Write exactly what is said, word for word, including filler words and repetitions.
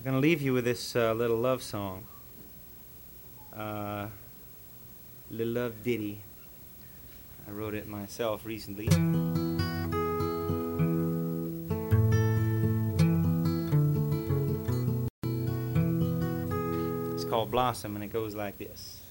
I'm going to leave you with this uh, little love song. Uh, little love ditty. I wrote it myself recently. It's called Blossom, and it goes like this.